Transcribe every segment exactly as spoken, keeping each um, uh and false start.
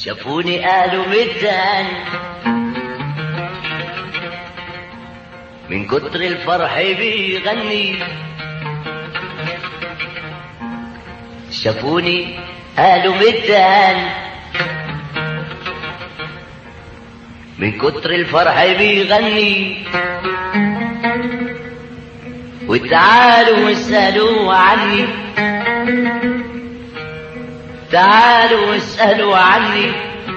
شافوني قالوا متان من كتر الفرح بيغني. شافوني قالوا متان من كتر الفرح بيغني. وتعالوا واسألوا عني، تعالوا واسألوا عني،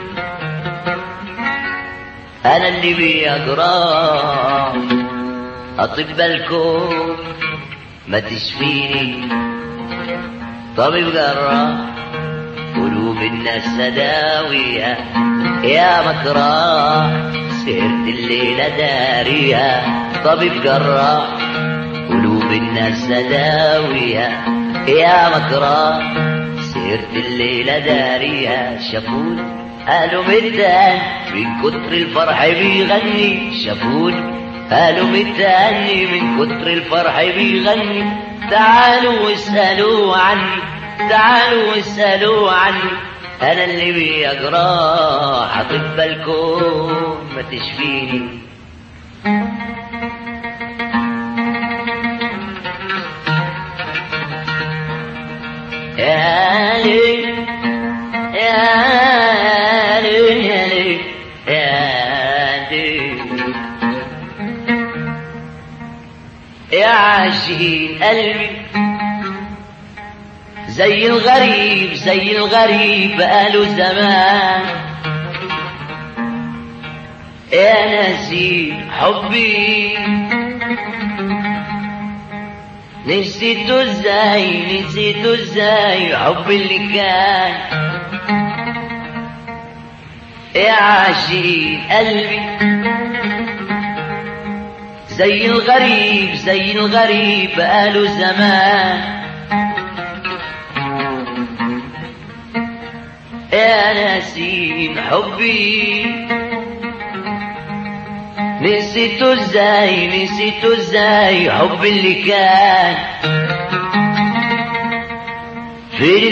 أنا اللي بيجراه أطب الكون ما تشفيني. طبيب جراح قلوب الناس سداوية يا مكراح سهرت الليلة دارية. طبيب جراح قلوب الناس سداوية يا مكراح سهرت الليلة دارية. شافوني قالوا متان من كتر الفرح بيغني. شافوني قالوا متاني من كتر الفرح بيغني. تعالوا واسألوا عني، تعالوا واسألوا عني، أنا اللي بيجراح أطب الكون ما تشفيني. يا لي يا لي يا لي يا لي يا عاشقين قلبي زي الغريب زي الغريب بقاله زمان. يا ناسين حبي نسيته ازاي نسيته ازاي حب اللي كان. يا عاشقين قلبي زي الغريب زي الغريب بقاله زمان. يا ناسين حبي نسيته ازاي نسيته ازاي حب اللي كان. فين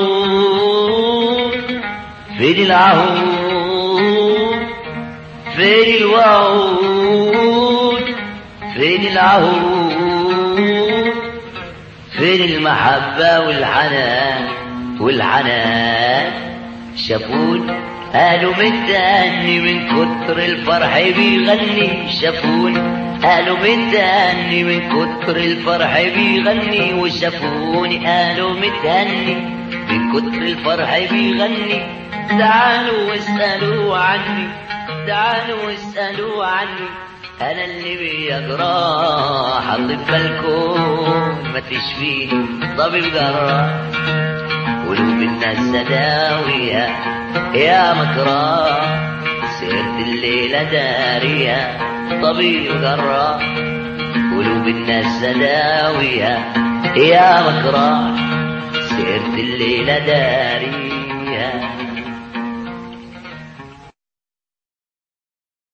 الوعود فين العهود فين الوعود فين العهود فين المحبة والحنان والحنان. شافوني قالوا متاني من كتر الفرح بيغني. شافوني قالوا متاني من كتر الفرح بيغني. وشافوني قالوا متاني من كتر الفرح بيغني. تعالوا واسألوا عني، تعالوا واسألوا عني، أنا اللي بيجراح أطب الكون ما تشفيني. طبيب جراح قلوب الناس سداوية يا مكراح سهرت الليلة دارية. طبيب جراح قلوب الناس سداوية يا مكراح سهرت الليلة دارية.